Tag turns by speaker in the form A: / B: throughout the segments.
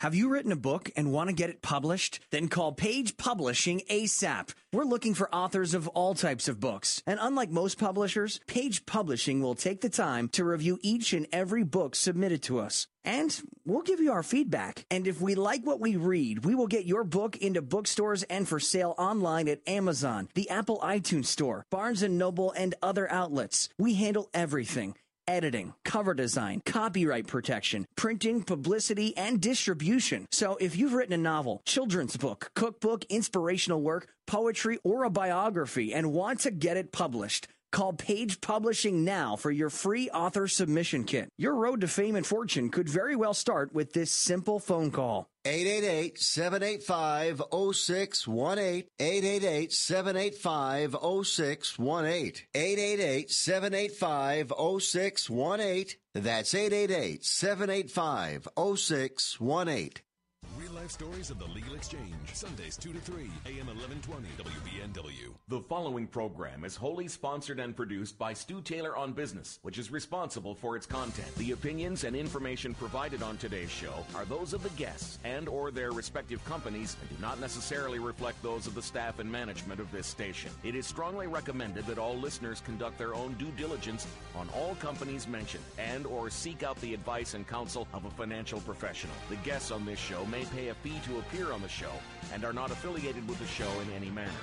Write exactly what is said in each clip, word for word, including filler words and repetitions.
A: Have you written a book and want to get it published? Then call Page Publishing ASAP. We're looking for authors of all types of books. And unlike most publishers, Page Publishing will take the time to review each and every book submitted to us. And we'll give you our feedback. And if we like what we read, we will get your book into bookstores and for sale online at Amazon, the Apple iTunes Store, Barnes and Noble, and other outlets. We handle everything. Editing, cover design, copyright protection, printing, publicity, and distribution. So if you've written a novel, children's book, cookbook, inspirational work, poetry, or a biography and want to get it published, call Page Publishing now for your free author submission kit. Your road to fame and fortune could very well start with this simple phone call.
B: eight eight eight, seven eight five, zero six one eight. eight eight eight, seven eight five, zero six one eight. eight eight eight, seven eight five, zero six one eight. That's eight eight eight, seven eight five, zero six one eight.
C: Real life stories of the Legal Exchange. Sundays two to three, A M eleven twenty, W B N W.
D: The following program is wholly sponsored and produced by Stu Taylor on Business, which is responsible for its content. The opinions and information provided on today's show are those of the guests and or their respective companies and do not necessarily reflect those of the staff and management of this station. It is strongly recommended that all listeners conduct their own due diligence on all companies mentioned and or seek out the advice and counsel of a financial professional. The guests on this show may pay a fee to appear on the show and are not affiliated with the show in any manner.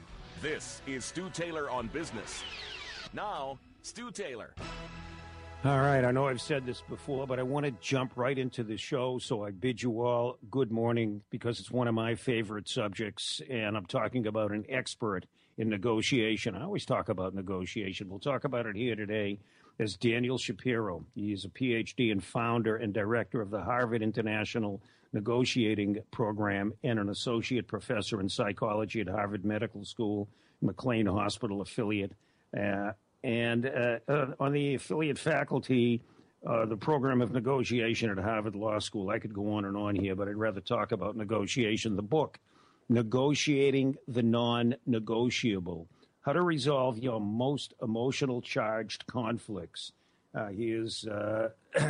D: This is Stu Taylor on Business. Now, Stu Taylor.
E: All right, I know I've said this before, but I want to jump right into the show, so I bid you all good morning because it's one of my favorite subjects, and I'm talking about an expert in negotiation. I always talk about negotiation. We'll talk about it here today as Daniel Shapiro. He is a P H D and founder and director of the Harvard International Negotiating Program and an associate professor in psychology at Harvard Medical School, McLean Hospital affiliate. Uh, and uh, uh, on the affiliate faculty, uh, the program of negotiation at Harvard Law School. I could go on and on here, but I'd rather talk about negotiation. The book, Negotiating the Non-Negotiable, How to Resolve Your Most Emotional Charged Conflicts. Uh, he is, uh,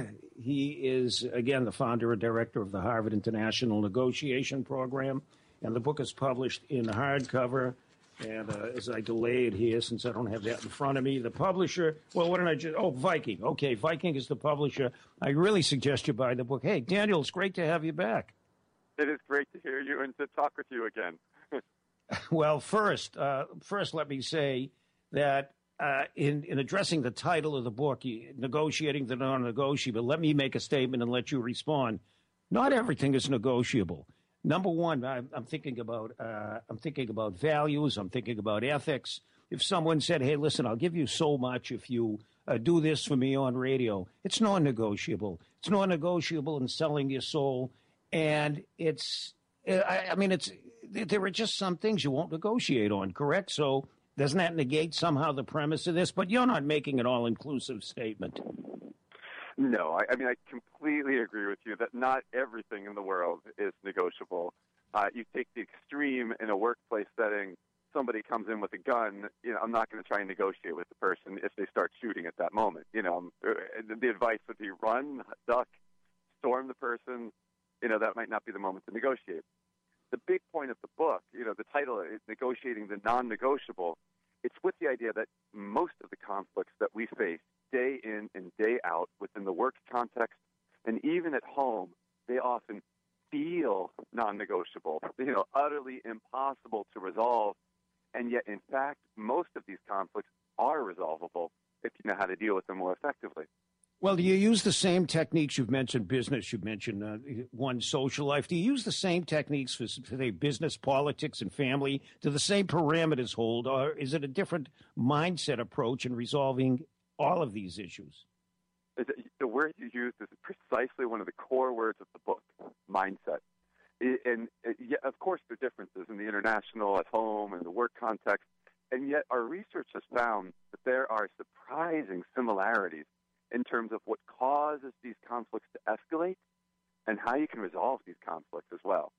E: he is, again, the founder and director of the Harvard International Negotiation Program, and the book is published in hardcover. And uh, as I delay it here, since I don't have that in front of me, the publisher, well, what did I just, oh, Viking. Okay, Viking is the publisher. I really suggest you buy the book. Hey, Daniel, it's great to have you back.
F: It is great to hear you and to talk with you again.
E: Well, first, uh, first, let me say that uh, in, in addressing the title of the book, Negotiating the Non-Negotiable, let me make a statement and let you respond. Not everything is negotiable. Number one, I'm, I'm thinking about uh, I'm thinking about values. I'm thinking about ethics. If someone said, "Hey, listen, I'll give you so much if you uh, do this for me on radio," it's non-negotiable. It's non-negotiable in selling your soul, and it's I, I mean, it's there are just some things you won't negotiate on. Correct? So doesn't that negate somehow the premise of this? But you're not making an all-inclusive statement.
F: No, I, I mean, I completely agree with you that not everything in the world is negotiable. Uh, you take the extreme in a workplace setting, somebody comes in with a gun, you know, I'm not going to try and negotiate with the person if they start shooting at that moment. You know, the advice would be run, duck, storm the person. You know, that might not be the moment to negotiate. The big point of the book, you know, the title is Negotiating the Non-Negotiable. It's with the idea that most of the conflicts that we face day in and day out within the work context and even at home, they often feel non-negotiable, you know, utterly impossible to resolve. And yet, in fact, most of these conflicts are resolvable if you know how to deal with them more effectively.
E: Well, do you use the same techniques? You've mentioned business, you've mentioned uh, one social life. Do you use the same techniques for, for say, business, politics, and family? Do the same parameters hold, or is it a different mindset approach in resolving all of these issues?
F: The word you used is precisely one of the core words of the book, mindset. And, yeah, of course, there are differences in the international, at home, and the work context. And yet our research has found that there are surprising similarities in terms of what causes these conflicts to escalate and how you can resolve these conflicts as well.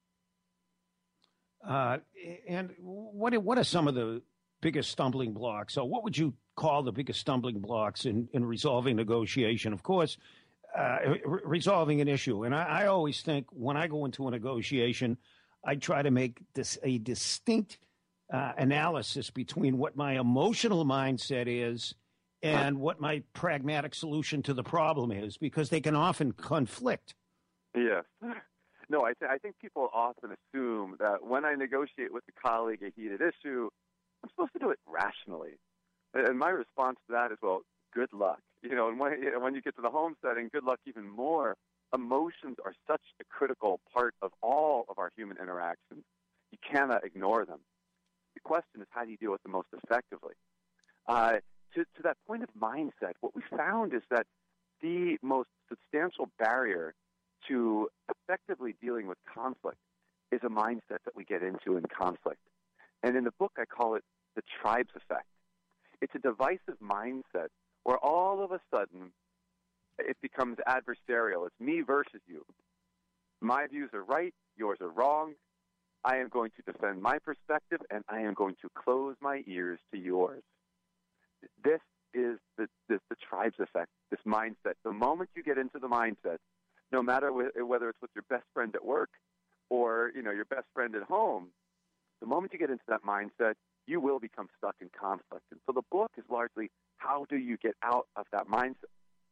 E: Uh, and what what are some of the biggest stumbling blocks? So what would you call the biggest stumbling blocks in, in resolving negotiation? Of course, uh, re- resolving an issue. And I, I always think when I go into a negotiation, I try to make this a distinct uh, analysis between what my emotional mindset is and what my pragmatic solution to the problem is, because they can often conflict.
F: Yes. No, I, th- I think people often assume that when I negotiate with a colleague a heated issue, I'm supposed to do it rationally. And my response to that is, well, good luck. You know, and when, when you get to the home setting, good luck even more. Emotions are such a critical part of all of our human interactions. You cannot ignore them. The question is, how do you deal with them most effectively? Uh, to, to that point of mindset, what we found is that the most substantial barrier to effectively dealing with conflict is a mindset that we get into in conflict. And in the book, I call it the tribes effect. It's a divisive mindset where all of a sudden it becomes adversarial. It's me versus you. My views are right, yours are wrong. I am going to defend my perspective, and I am going to close my ears to yours. This is the, the, the tribes effect, this mindset. The moment you get into the mindset, no matter wh- whether it's with your best friend at work or, you know, your best friend at home, the moment you get into that mindset, you will become stuck in conflict. And so the book is largely, how do you get out of that mindset?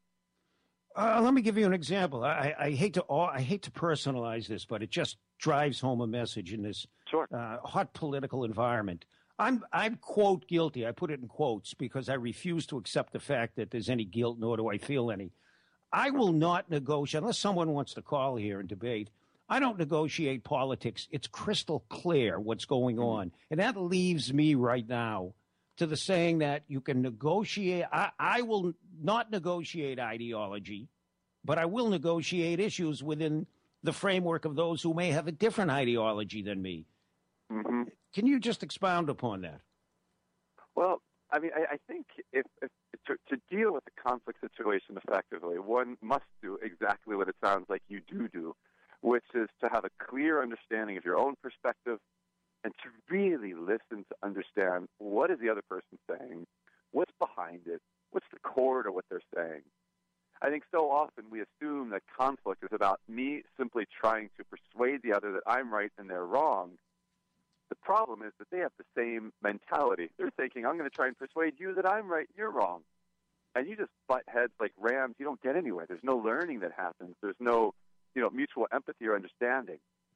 E: Uh, let me give you an example. I, I hate to I hate to personalize this, but it just drives home a message in this
F: Sure.
E: uh, hot political environment. I'm I'm quote guilty. I put it in quotes because I refuse to accept the fact that there's any guilt, nor do I feel any. I will not negotiate unless someone wants to call here and debate. I don't negotiate politics. It's crystal clear what's going on, and that leaves me right now to the saying that you can negotiate. I, I will not negotiate ideology, but I will negotiate issues within the framework of those who may have a different ideology than me.
F: Mm-hmm.
E: Can you just expound upon that?
F: Well, I mean, I, I think if, if to, to deal with a conflict situation effectively, one must do exactly what it sounds like you do do, which is to have a clear understanding of your own perspective and to really listen to understand what is the other person saying, what's behind it, what's the core to what they're saying. I think so often we assume that conflict is about me simply trying to persuade the other that I'm right and they're wrong. The problem is that they have the same mentality. They're thinking, I'm going to try and persuade you that I'm right and you're wrong. And you just butt heads like rams. You don't get anywhere. There's no learning that happens. There's no, you know, mutual empathy or understanding.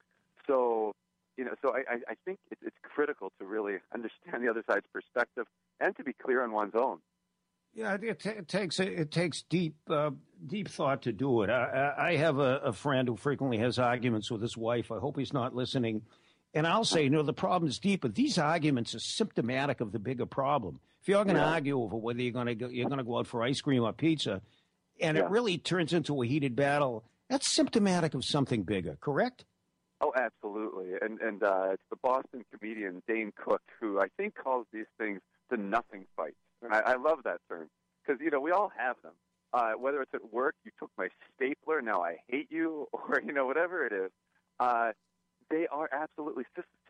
F: So, you know, so I, I think it's, it's critical to really understand the other side's perspective and to be clear on one's own.
E: Yeah, it, t- it takes it takes deep uh, deep thought to do it. I, I have a, a friend who frequently has arguments with his wife. I hope he's not listening. And I'll say, you know, the problem is deep, but these arguments are symptomatic of the bigger problem. If you're going to yeah. argue over whether you're going to go, you're going to go out for ice cream or pizza, and yeah. it really turns into a heated battle, that's symptomatic of something bigger, correct?
F: Oh, absolutely. And and uh, it's the Boston comedian Dane Cook who I think calls these things the nothing fight. And I, I love that term because, you know, we all have them. Uh, whether it's at work, you took my stapler, now I hate you, or, you know, whatever it is. Uh, they are absolutely,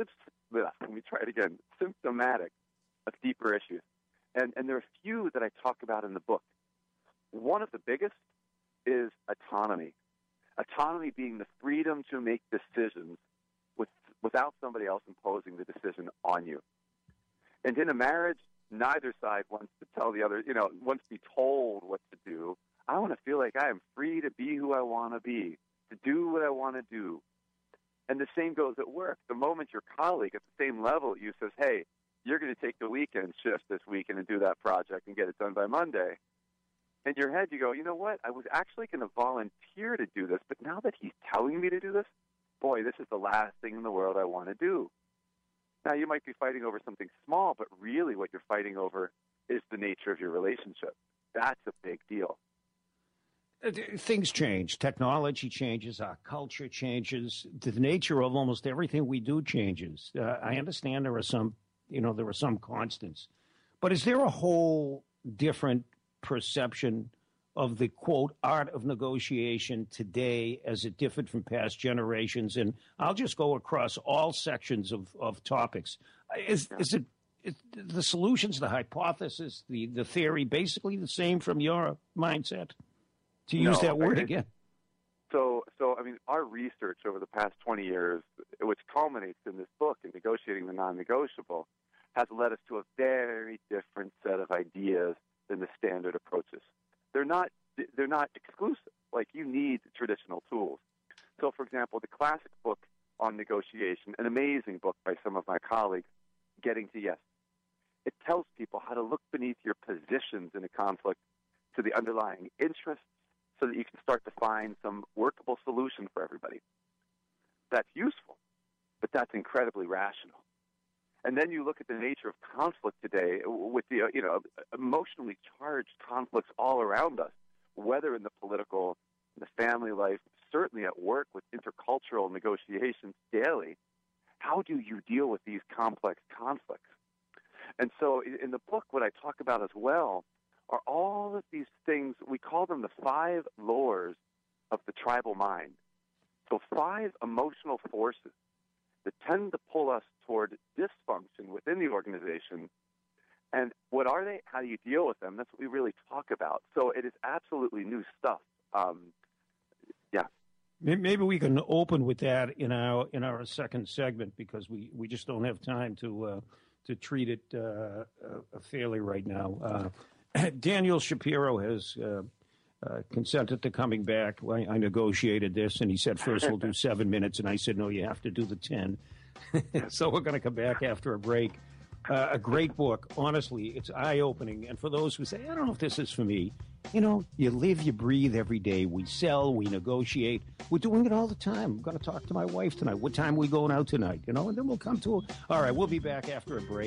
F: let me try it again, symptomatic of deeper issues. And, and there are a few that I talk about in the book. One of the biggest is autonomy. Autonomy being the freedom to make decisions with, without somebody else imposing the decision on you. And in a marriage, neither side wants to tell the other, you know, wants to be told what to do. I want to feel like I am free to be who I want to be, to do what I want to do. And the same goes at work. The moment your colleague at the same level you says, hey, you're going to take the weekend shift this weekend and do that project and get it done by Monday. In your head, you go, you know what? I was actually going to volunteer to do this, but now that he's telling me to do this, boy, this is the last thing in the world I want to do. Now, you might be fighting over something small, but really what you're fighting over is the nature of your relationship. That's a big deal.
E: Things change. Technology changes. Our culture changes. The nature of almost everything we do changes. Uh, I understand there are some, you know, there are some constants. But is there a whole different perception of the, quote, art of negotiation today as it differed from past generations? And I'll just go across all sections of, of topics. Is, is it is the solutions, the hypothesis, the, the theory, basically the same from your mindset? to use
F: No,
E: that word
F: I-
E: again.
F: So, so I mean, our research over the past twenty years, which culminates in this book, in Negotiating the Non-Negotiable, has led us to a very different set of ideas than the standard approaches. They're not, they're not exclusive. Like, you need traditional tools. So, for example, the classic book on negotiation, an amazing book by some of my colleagues, Getting to Yes. It tells people how to look beneath your positions in a conflict to the underlying interests so that you can start to find some workable solution for everybody. That's useful, but that's incredibly rational. And then you look at the nature of conflict today with the, you know, emotionally charged conflicts all around us, whether in the political, in the family life, certainly at work with intercultural negotiations daily. How do you deal with these complex conflicts? And so in the book, what I talk about as well are all of these things, we call them the five lures of the tribal mind. So five emotional forces that tend to pull us toward dysfunction within the organization. And what are they? How do you deal with them? That's what we really talk about. So it is absolutely new stuff. Um, yeah.
E: Maybe we can open with that in our in our second segment, because we, we just don't have time to uh, to treat it uh, uh, fairly right now. Uh, Daniel Shapiro has uh, uh, consented to coming back. I, I negotiated this, and he said first we'll do seven minutes, and I said no, you have to do the ten. So we're going to come back after a break. Uh, a great book. Honestly, it's eye-opening. And for those who say, I don't know if this is for me, you know, you live, you breathe every day. We sell, we negotiate. We're doing it all the time. I'm going to talk to my wife tonight. What time are we going out tonight? You know, and then we'll come to a... All right, we'll be back after a break.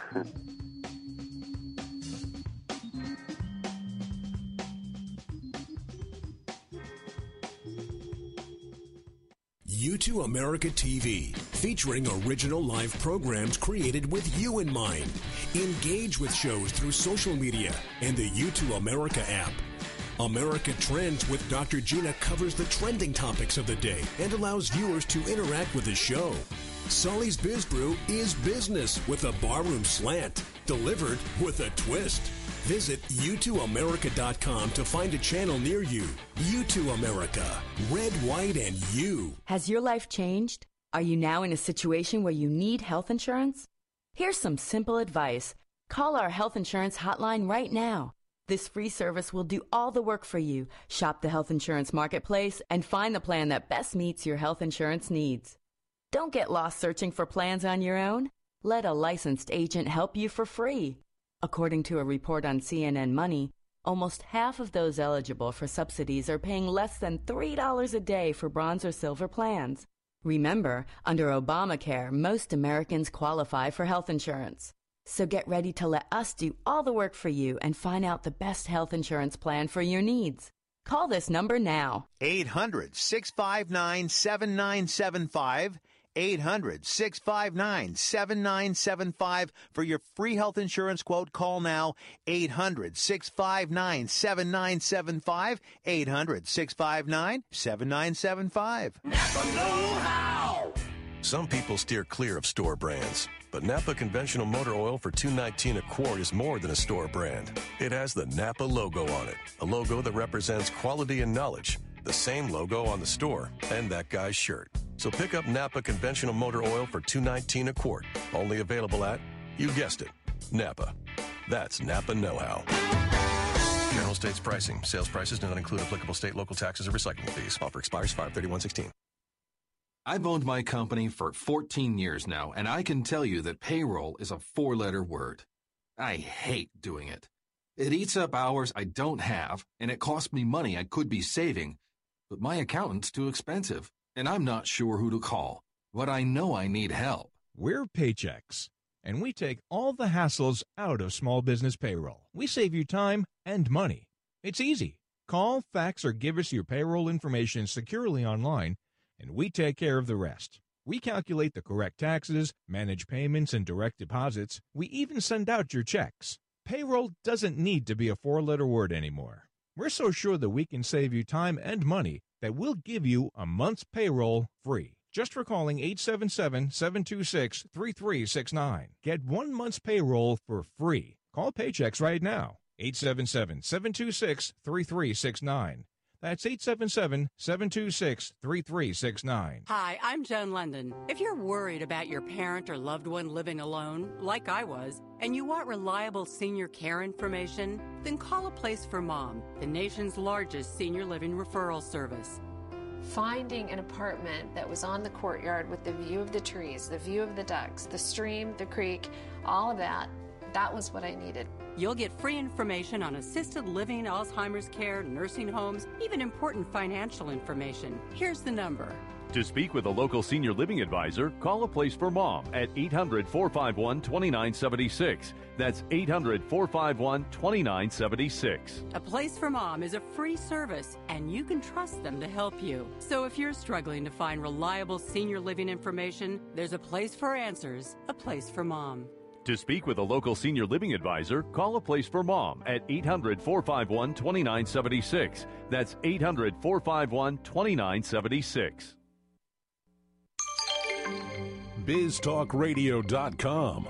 C: U two America T V, featuring original live programs created with you in mind. Engage with shows through social media and the U two America app. America Trends with Doctor Gina covers the trending topics of the day and allows viewers to interact with the show. Sully's Biz Brew is business with a barroom slant, delivered with a twist. Visit U two America dot com to find a channel near you. U two America, red, white, and you.
G: Has your life changed? Are you now in a situation where you need health insurance? Here's some simple advice. Call our health insurance hotline right now. This free service will do all the work for you. Shop the health insurance marketplace and find the plan that best meets your health insurance needs. Don't get lost searching for plans on your own. Let a licensed agent help you for free. According to a report on C N N Money, almost half of those eligible for subsidies are paying less than three dollars a day for bronze or silver plans. Remember, under Obamacare, most Americans qualify for health insurance. So get ready to let us do all the work for you and find out the best health insurance plan for your needs. Call this number now.
H: eight hundred, six five nine, seven nine seven five. eight hundred, six five nine, seven nine seven five. For your free health insurance quote, call now. eight hundred, six five nine, seven nine seven five. eight hundred, six five nine, seven nine seven five.
C: Napa know-how. Some people steer clear of store brands, but Napa conventional motor oil for two nineteen a quart is more than a store brand. It has the Napa logo on it, a logo that represents quality and knowledge. The same logo on the store and that guy's shirt. So pick up Napa conventional motor oil for two nineteen a quart. Only available at, you guessed it, Napa. That's Napa know-how. General States pricing. Sales prices do not include applicable state, local taxes, or recycling fees. Offer expires five thirty-one sixteen.
I: I've owned my company for fourteen years now, and I can tell you that payroll is a four-letter word. I hate doing it. It eats up hours I don't have, and it costs me money I could be saving. But my accountant's too expensive, and I'm not sure who to call. But I know I need help.
J: We're Paychex, and we take all the hassles out of small business payroll. We save you time and money. It's easy. Call, fax, or give us your payroll information securely online, and we take care of the rest. We calculate the correct taxes, manage payments and direct deposits. We even send out your checks. Payroll doesn't need to be a four-letter word anymore. We're so sure that we can save you time and money that we'll give you a month's payroll free. Just for calling eight seven seven, seven two six, three three six nine. Get one month's payroll for free. Call Paychex right now. eight seven seven, seven two six, three three six nine. That's eight seven seven, seven two six, three three six nine.
K: Hi, I'm Joan London. If you're worried about your parent or loved one living alone, like I was, and you want reliable senior care information, then call A Place for Mom, the nation's largest senior living referral service.
L: Finding an apartment that was on the courtyard with the view of the trees, the view of the ducks, the stream, the creek, all of that, that was what I needed.
K: You'll get free information on assisted living, Alzheimer's care, nursing homes, even important financial information. Here's the number.
M: To speak with a local senior living advisor, call A Place for Mom at eight hundred, four five one, two nine seven six. That's eight hundred, four five one, two nine seven six.
K: A Place for Mom is a free service, and you can trust them to help you. So if you're struggling to find reliable senior living information, there's a place for answers, A Place for Mom.
M: To speak with a local senior living advisor, call A Place for Mom at eight hundred, four five one, two nine seven six. That's eight hundred, four five one, two nine seven six.
C: biz talk radio dot com.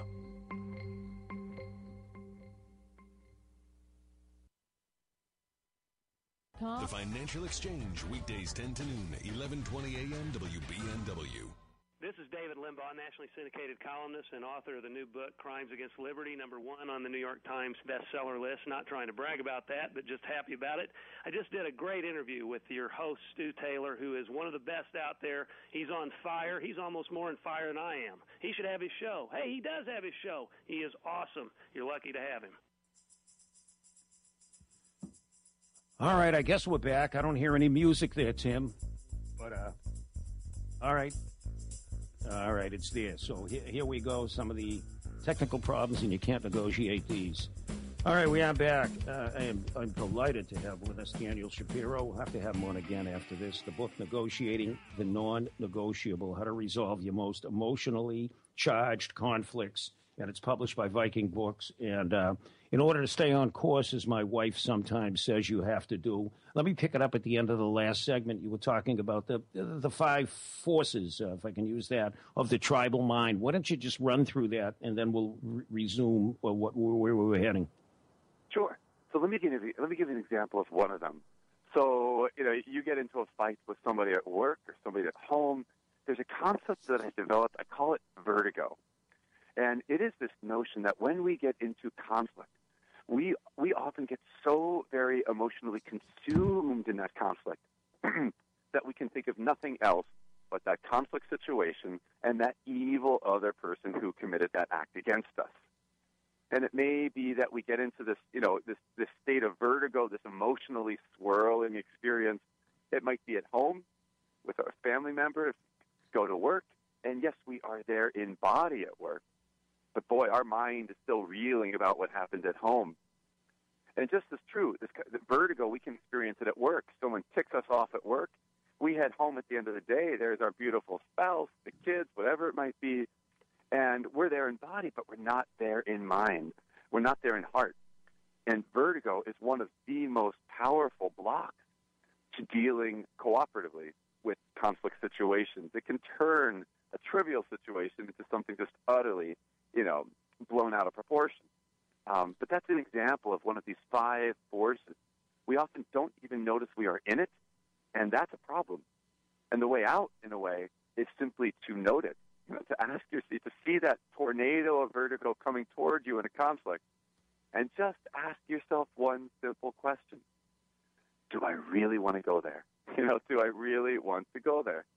C: The Financial Exchange, weekdays ten to noon, eleven twenty a.m. W B N W.
N: This is David Limbaugh, nationally syndicated columnist and author of the new book, Crimes Against Liberty, number one on the New York Times bestseller list. Not trying to brag about that, but just happy about it. I just did a great interview with your host, Stu Taylor, who is one of the best out there. He's on fire. He's almost more on fire than I am. He should have his show. Hey, he does have his show. He is awesome. You're lucky to have him.
E: All right, I guess we're back. I don't hear any music there, Tim. But, uh, all right. All right, it's there. So here, here we go. Some of the technical problems, and you can't negotiate these. All right, we are back. Uh, I am, I'm delighted to have with us Daniel Shapiro. We'll have to have him on again after this. The book, Negotiating the Non-Negotiable, How to Resolve Your Most Emotionally Charged Conflicts. And it's published by Viking Books. And uh, in order to stay on course, as my wife sometimes says you have to do, let me pick it up at the end of the last segment. You were talking about the the five forces, uh, if I can use that, of the tribal mind. Why don't you just run through that, and then we'll re- resume uh, what, where we were heading.
F: Sure. So let me give you let me give you an example of one of them. So you know, you get into a fight with somebody at work or somebody at home. There's a concept that I developed. I call it vertigo. And it is this notion that when we get into conflict, we we often get so very emotionally consumed in that conflict that we can think of nothing else but that conflict situation and that evil other person who committed that act against us. And it may be that we get into this, you know, this, this state of vertigo, this emotionally swirling experience. It might be at home with our family members, go to work, and yes, we are there in body at work. But boy, our mind is still reeling about what happened at home. And just as true, this the vertigo, we can experience it at work. Someone ticks us off at work. We head home at the end of the day. There's our beautiful spouse, the kids, whatever it might be. And we're there in body, but we're not there in mind. We're not there in heart. And vertigo is one of the most powerful blocks to dealing cooperatively with conflict situations. It can turn a trivial situation into something just utterly, you know, blown out of proportion. Um, but that's an example of one of these five forces. We often don't even notice we are in it, and that's a problem. And the way out, in a way, is simply to note it, you know, to ask yourself, to see that tornado of vertigo coming toward you in a conflict, and just ask yourself one simple question. Do I really want to go there? You know, do I really want to go there?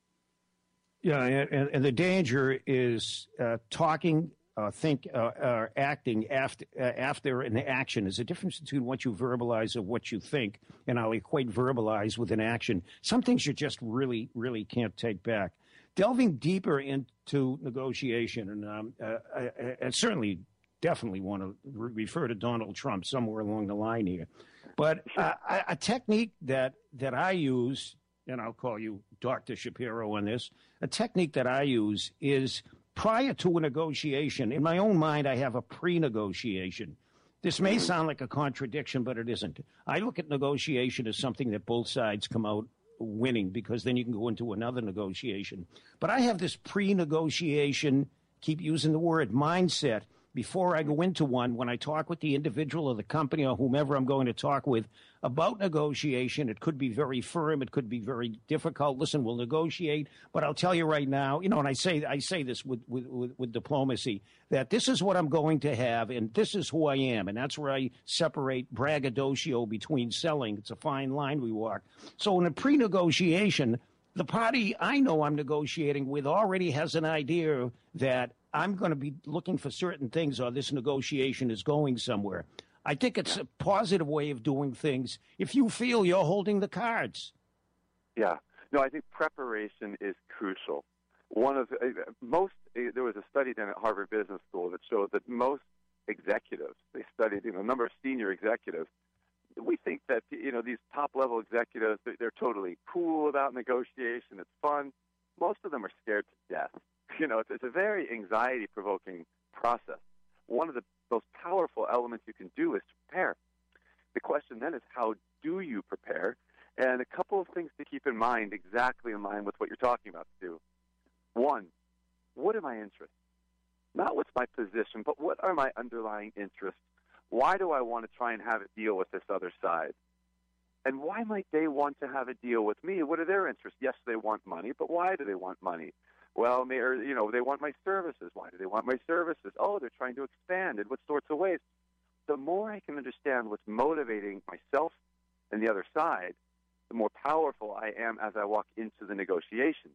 E: Yeah, and, and the danger is uh, talking, uh, think, uh, uh, acting after uh, after an action. There's a difference between what you verbalize and what you think, and I'll equate verbalize with an action. Some things you just really, really can't take back. Delving deeper into negotiation, and um, uh, I, I certainly, definitely want to re- refer to Donald Trump somewhere along the line here. But uh, a technique that, that I use, and I'll call you Doctor Shapiro on this, a technique that I use is prior to a negotiation, in my own mind, I have a pre-negotiation. This may sound like a contradiction, but it isn't. I look at negotiation as something that both sides come out winning, because then you can go into another negotiation. But I have this pre-negotiation, keep using the word, mindset, before I go into one, when I talk with the individual or the company or whomever I'm going to talk with about negotiation, it could be very firm, it could be very difficult. Listen, we'll negotiate, but I'll tell you right now, you know, and I say I say this with, with, with, with diplomacy, that this is what I'm going to have, and this is who I am, and that's where I separate braggadocio between selling. It's a fine line we walk. So in a pre-negotiation, the party I know I'm negotiating with already has an idea that I'm going to be looking for certain things, or this negotiation is going somewhere. I think it's a positive way of doing things if you feel you're holding the cards.
F: Yeah. No, I think preparation is crucial. One of the, uh, most, uh, there was a study done at Harvard Business School that showed that most executives, they studied, you know, a number of senior executives, we think that, you know, these top-level executives, they're, they're totally cool about negotiation. It's fun. Most of them are scared to death. You know, it's, it's a very anxiety-provoking process. One of the most powerful elements you can do is to prepare. The question then is, how do you prepare? And a couple of things to keep in mind, exactly in line with what you're talking about, Stu. One, what are my interests? Not what's my position, but what are my underlying interests? Why do I want to try and have a deal with this other side? And why might they want to have a deal with me? What are their interests? Yes, they want money, but why do they want money? Well, may, or, you know, they want my services. Why do they want my services? Oh, they're trying to expand. In what sorts of ways? The more I can understand what's motivating myself and the other side, the more powerful I am as I walk into the negotiation.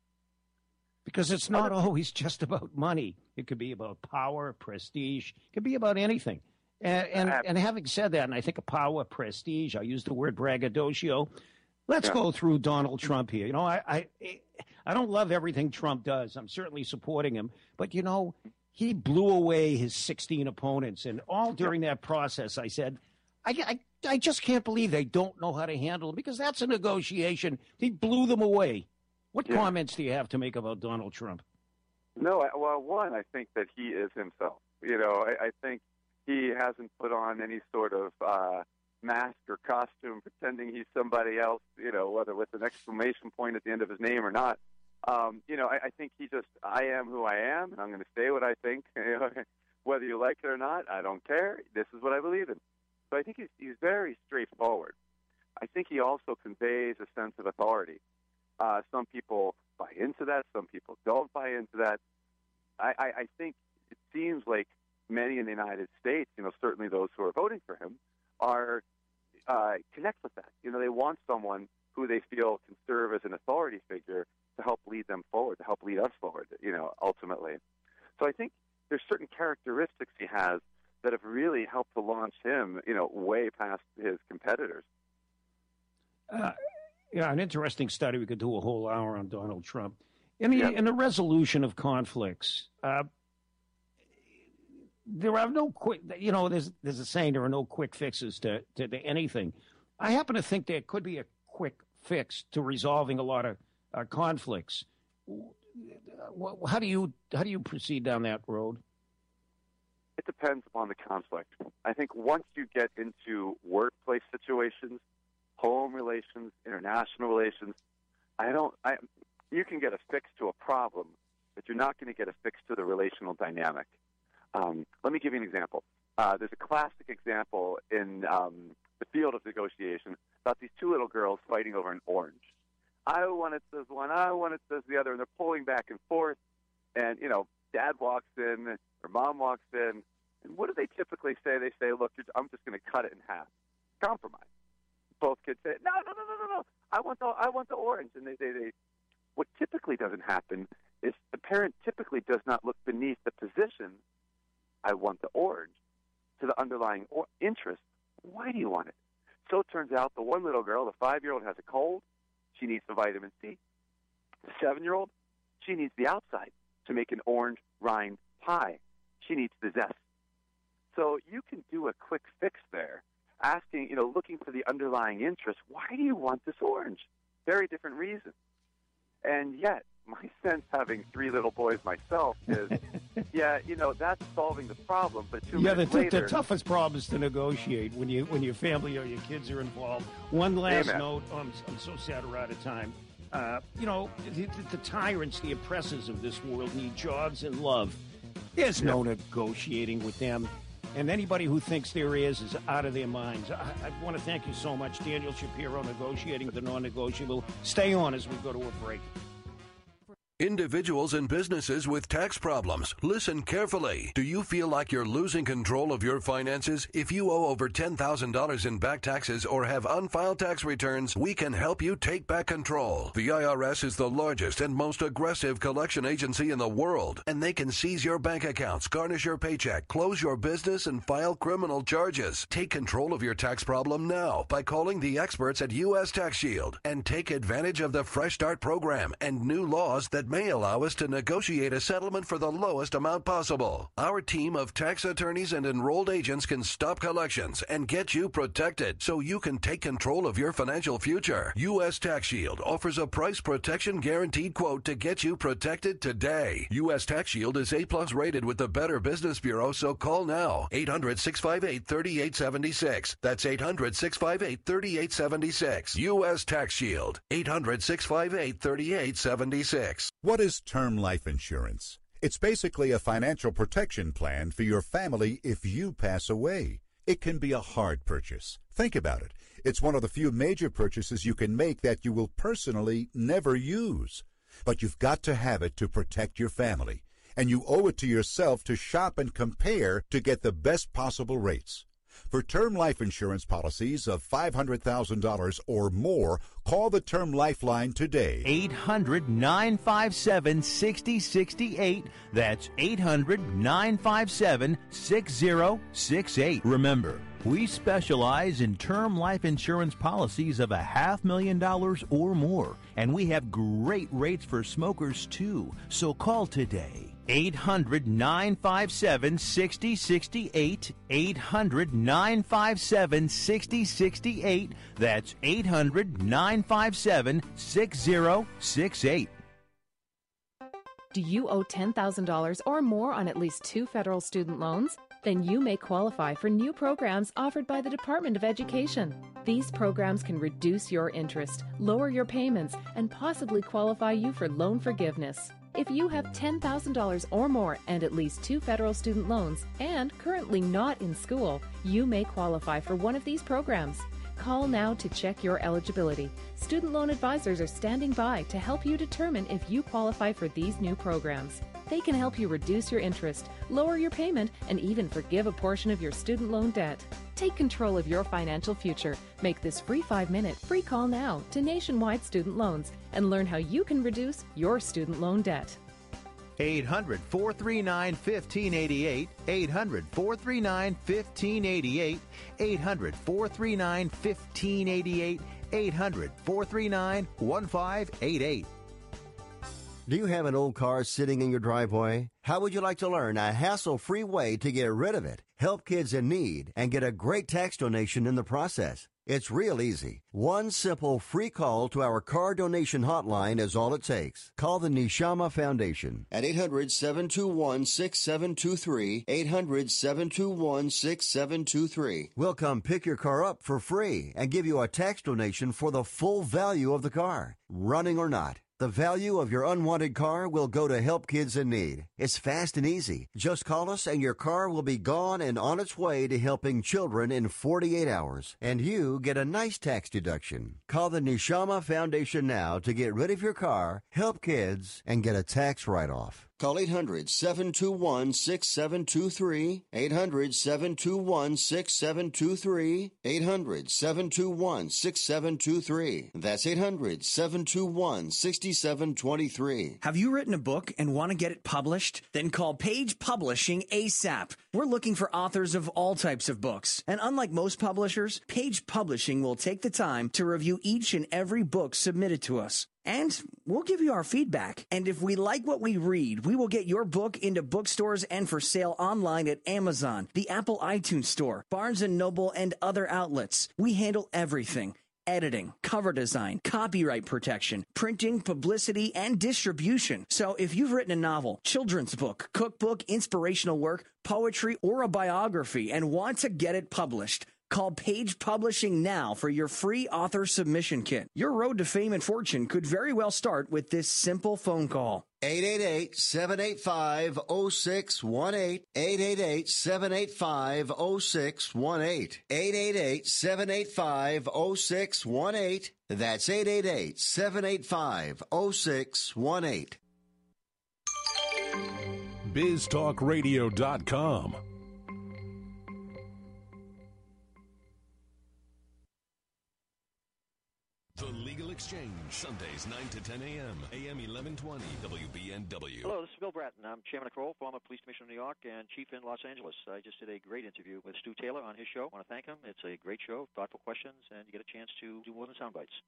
E: Because it's not always just about money. It could be about power, prestige. It could be about anything. And, and, and having said that, and I think of power, prestige, I use the word braggadocio. Let's yeah. go through Donald Trump here. You know, I, I I don't love everything Trump does. I'm certainly supporting him. But, you know, he blew away his sixteen opponents. And all during that process, I said, I, I, I just can't believe they don't know how to handle him, because that's a negotiation. He blew them away. What yeah. comments do you have to make about Donald Trump?
F: No, I, well, one, I think that he is himself. You know, I, I think he hasn't put on any sort of uh, mask or costume pretending he's somebody else, you know, whether with an exclamation point at the end of his name or not. Um, you know, I, I think he just, I am who I am, and I'm going to say what I think. Whether you like it or not, I don't care. This is what I believe in. So I think he's, he's very straightforward. I think he also conveys a sense of authority. Uh, some people buy into that. Some people don't buy into that. I, I, I think it seems like many in the United States, you know, certainly those who are voting for him, are uh, connect with that. You know, they want someone who they feel can serve as an authority figure to help lead them forward, to help lead us forward, you know, ultimately. So I think there's certain characteristics he has that have really helped to launch him, you know, way past his competitors.
E: Uh, yeah, an interesting study. We could do a whole hour on Donald Trump. In the, yeah. in the resolution of conflicts, uh, there are no quick, you know, there's there's a saying, there are no quick fixes to, to, to anything. I happen to think there could be a quick fix to resolving a lot of uh, conflicts. How do you how do you proceed down that road?
F: It depends upon the conflict. I think once you get into workplace situations, home relations, international relations, I don't. I you can get a fix to a problem, but you're not going to get a fix to the relational dynamic. Um, let me give you an example. Uh, there's a classic example in um, the field of negotiation about these two little girls fighting over an orange. I want it, says one. I want it, says the other, and they're pulling back and forth. And, you know, Dad walks in or Mom walks in, and what do they typically say? They say, look, I'm just going to cut it in half. Compromise. Both kids say, no, no, no, no, no, no. I want the, I want the orange. And they, they, they, what typically doesn't happen is the parent typically does not look beneath the position, I want the orange, to the underlying or- interest. Why do you want it? So it turns out the one little girl, the five-year-old, has a cold. She needs the vitamin C. The seven-year-old, she needs the outside to make an orange rind pie. She needs the zest. So you can do a quick fix there, asking, you know, looking for the underlying interest. Why do you want this orange? Very different reason. And yet, my sense, having three little boys myself, is, yeah, you know, that's solving the problem. But two
E: yeah,
F: minutes
E: the,
F: later,
E: the toughest problem is to negotiate when you when your family or your kids are involved. One last
F: Amen.
E: note. Oh, I'm, I'm so sad we're out of time. Uh, you know, the, the, the tyrants, the oppressors of this world need jobs and love. There's no negotiating with them. And anybody who thinks there is is out of their minds. I, I want to thank you so much, Daniel Shapiro, negotiating the non-negotiable. Stay on as we go to a break.
C: Individuals and businesses with tax problems, listen carefully. Do you feel like you're losing control of your finances? If you owe over ten thousand dollars in back taxes or have unfiled tax returns, we can help you take back control. The I R S is the largest and most aggressive collection agency in the world, and they can seize your bank accounts, garnish your paycheck, close your business, and file criminal charges. Take control of your tax problem now by calling the experts at U S Tax Shield and take advantage of the Fresh Start program and new laws that may allow us to negotiate a settlement for the lowest amount possible. Our team of tax attorneys and enrolled agents can stop collections and get you protected so you can take control of your financial future. U S Tax Shield offers a price protection guaranteed quote to get you protected today. U S Tax Shield is A plus rated with the Better Business Bureau, so call now. eight hundred, six five eight, three eight seven six. That's eight hundred, six five eight, three eight seven six. U S Tax Shield. eight hundred, six five eight, three eight seven six.
O: What is term life insurance? It's basically a financial protection plan for your family if you pass away. It can be a hard purchase. Think about it. It's one of the few major purchases you can make that you will personally never use. But you've got to have it to protect your family. And you owe it to yourself to shop and compare to get the best possible rates. For term life insurance policies of five hundred thousand dollars or more, call the Term Lifeline today.
H: eight hundred, nine five seven, six zero six eight. That's eight hundred, nine five seven, six zero six eight. Remember, we specialize in term life insurance policies of a half million dollars or more, and we have great rates for smokers too. So call today. eight hundred, nine five seven, six zero six eight. eight hundred, nine five seven, six zero six eight. That's eight hundred, nine five seven, six zero six eight.
P: Do you owe ten thousand dollars or more on at least two federal student loans? Then you may qualify for new programs offered by the Department of Education. These programs can reduce your interest, lower your payments, and possibly qualify you for loan forgiveness. If you have ten thousand dollars or more and at least two federal student loans and currently not in school, you may qualify for one of these programs. Call now to check your eligibility. Student loan advisors are standing by to help you determine if you qualify for these new programs. They can help you reduce your interest, lower your payment, and even forgive a portion of your student loan debt. Take control of your financial future. Make this free five-minute free call now to Nationwide Student Loans and learn how you can reduce your student loan debt.
H: eight hundred, four three nine, one five eight eight. eight hundred, four three nine, one five eight eight. eight hundred, four three nine, one five eight eight. eight hundred, four three nine, one five eight eight.
B: Do you have an old car sitting in your driveway? How would you like to learn a hassle-free way to get rid of it, help kids in need, and get a great tax donation in the process? It's real easy. One simple free call to our car donation hotline is all it takes. Call the Neshama Foundation at eight hundred, seven two one, six seven two three, eight hundred, seven two one, six seven two three. We'll come pick your car up for free and give you a tax donation for the full value of the car, running or not. The value of your unwanted car will go to help kids in need. It's fast and easy. Just call us and your car will be gone and on its way to helping children in forty-eight hours. And you get a nice tax deduction. Call the Neshama Foundation now to get rid of your car, help kids, and get a tax write-off. Call eight hundred, seven two one, six seven two three, eight hundred, seven two one, six seven two three, eight hundred, seven two one, six seven two three. That's eight hundred, seven two one, six seven two three.
A: Have you written a book and want to get it published? Then call Page Publishing ASAP. We're looking for authors of all types of books. And unlike most publishers, Page Publishing will take the time to review each and every book submitted to us. And we'll give you our feedback. And if we like what we read, we will get your book into bookstores and for sale online at Amazon, the Apple iTunes Store, Barnes and Noble, and other outlets. We handle everything. Editing, cover design, copyright protection, printing, publicity, and distribution. So if you've written a novel, children's book, cookbook, inspirational work, poetry, or a biography and want to get it published, call Page Publishing now for your free author submission kit. Your road to fame and fortune could very well start with this simple phone call.
B: eight eight eight, seven eight five, oh six one eight. eight eight eight, seven eight five, oh six one eight. eight eight eight, seven eight five, oh six one eight. That's eight eight eight, seven eight five, oh six one eight.
Q: biz talk radio dot com.
C: The Legal Exchange, Sundays nine to ten a.m., A M eleven twenty, W B N W.
R: Hello, this is Bill Bratton. I'm Chairman of Kroll, former police commissioner of New York, and chief in Los Angeles. I just did a great interview with Stu Taylor on his show. I want to thank him. It's a great show, thoughtful questions, and you get a chance to do more than sound bites.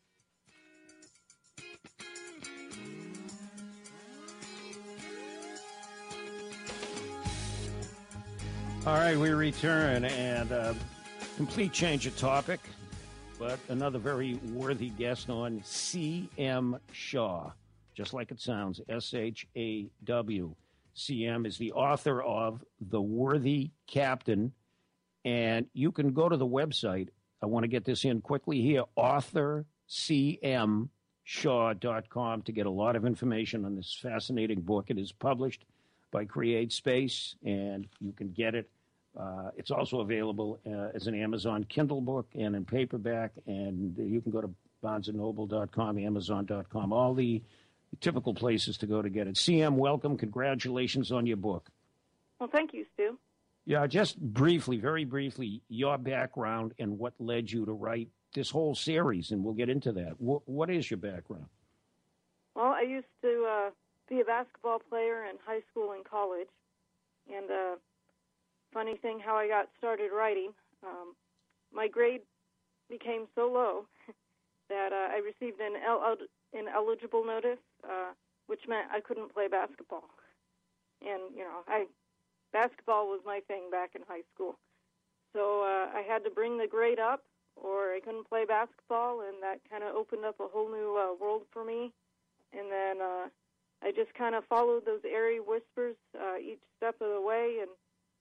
E: All right, we return, and uh, complete change of topic, but another very worthy guest on C M Shaw, just like it sounds, S H A W. C M is the author of The Worthy Captain, and you can go to the website. I want to get this in quickly here, author c m shaw dot com, to get a lot of information on this fascinating book. It is published by Create Space, and you can get it. Uh, it's also available uh, as an Amazon Kindle book and in paperback, and you can go to barnes and noble dot com, amazon dot com, all the typical places to go to get it. C M, welcome. Congratulations on your book.
S: Well, thank you, Stu.
E: Yeah, just briefly, very briefly, your background and what led you to write this whole series, and we'll get into that. W- what is your background?
S: Well, I used to uh, be a basketball player in high school and college, and uh, funny thing how I got started writing, um, my grade became so low that uh, I received an el- ineligible notice, uh, which meant I couldn't play basketball. And, you know, I basketball was my thing back in high school. So uh, I had to bring the grade up, or I couldn't play basketball, and that kind of opened up a whole new uh, world for me. And then uh, I just kind of followed those airy whispers uh, each step of the way, and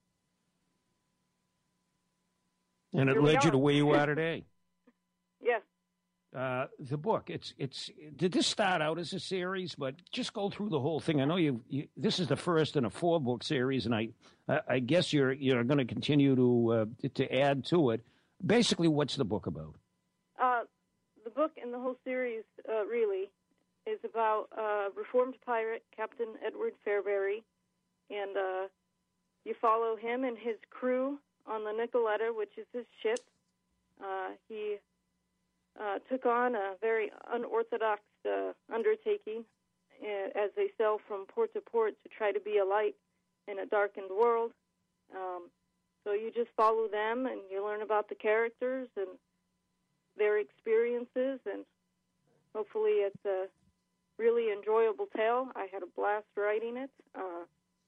E: And it
S: Here
E: led
S: we
E: you
S: are.
E: to where you are today.
S: yes.
E: Uh, the book, it's it's. Did this start out as a series? But just go through the whole thing. I know you. you this is the first in a four book series, and I, I, I guess you're you're going to continue to uh, to add to it. Basically, what's the book about?
S: Uh, the book and the whole series uh, really is about uh, reformed pirate Captain Edward Fairbury, and uh, you follow him and his crew on the Nicoletta, which is his ship. Uh, he uh, took on a very unorthodox uh, undertaking uh, as they sail from port to port to try to be a light in a darkened world. Um, so you just follow them, and you learn about the characters and their experiences, and hopefully it's a really enjoyable tale. I had a blast writing it. Uh,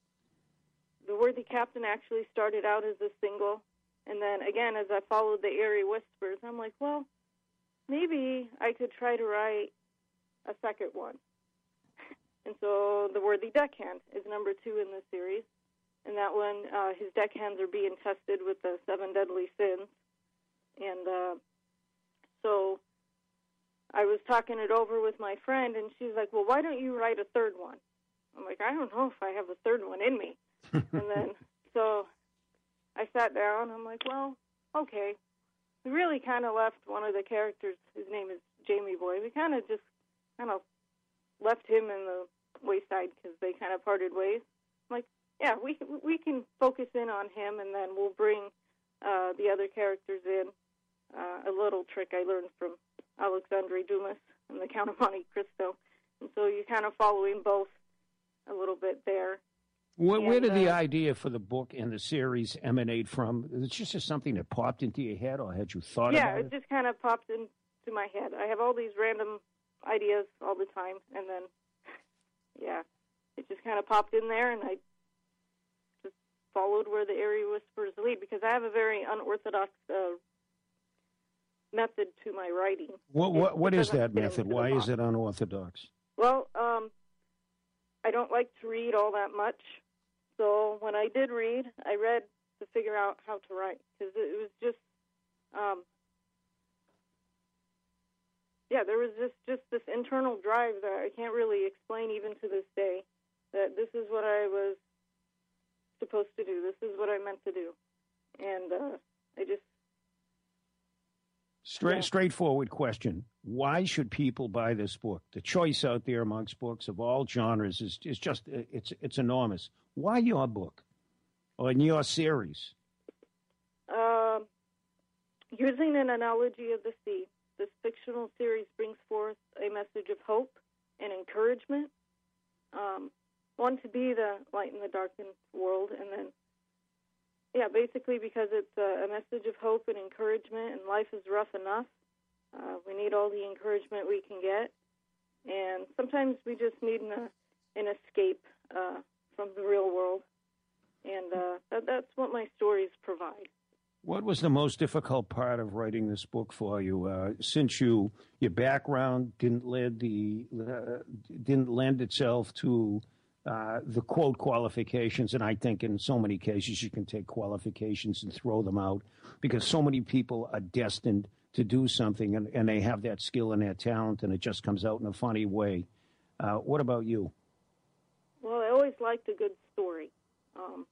S: The Worthy Captain actually started out as a single, and then, again, as I followed the airy whispers, I'm like, well, maybe I could try to write a second one. And so The Worthy Deckhand is number two in the series, and that one, uh, his deckhands are being tested with the seven deadly sins. And uh, so I was talking it over with my friend, and she's like, well, why don't you write a third one? I'm like, I don't know if I have a third one in me. And then, so I sat down. I'm like, well, okay. We really kind of left one of the characters. His name is Jamie Boy. We kind of just kind of left him in the wayside because they kind of parted ways. I'm like, yeah, we we can focus in on him, and then we'll bring uh, the other characters in. Uh, a little trick I learned from Alexandre Dumas and the Count of Monte Cristo. And so you're kind of following both a little bit there.
E: Where,
S: and,
E: where did the
S: uh,
E: idea for the book and the series emanate from? Is it just something that popped into your head, or had you thought
S: yeah,
E: about
S: it
E: it?
S: just kind of popped into my head. I have all these random ideas all the time, and then, yeah, it just kind of popped in there, and I just followed where the airy whispers lead, because I have a very unorthodox uh, method to my writing.
E: What what,
S: It-
E: what
S: it
E: is
S: doesn't
E: that
S: fit
E: method?
S: into the
E: Why is
S: box.
E: it unorthodox?
S: Well, um, I don't like to read all that much, so when I did read, I read to figure out how to write, because it was just, um, yeah, there was just, just this internal drive that I can't really explain even to this day, that this is what I was supposed to do. This is what I meant to do. And uh, I just...
E: Straight,
S: yeah.
E: Straightforward question. Why should people buy this book? The choice out there amongst books of all genres is, is just, it's it's enormous. Why your book or in your series?
S: Uh, using an analogy of the sea, this fictional series brings forth a message of hope and encouragement. Um, one, to be the light in the darkened world, and then, yeah, basically because it's a, a message of hope and encouragement, and life is rough enough. Uh, we need all the encouragement we can get, and sometimes we just need an, an escape uh, from the real world, and uh, that, that's what my stories provide.
E: What was the most difficult part of writing this book for you? Uh, since you your background didn't lend the uh, didn't lend itself to uh, the quote qualifications, and I think in so many cases you can take qualifications and throw them out because so many people are destined to do something, and, and they have that skill and that talent, and it just comes out in a funny way. Uh, what about you?
S: Well, I always liked a good story, um,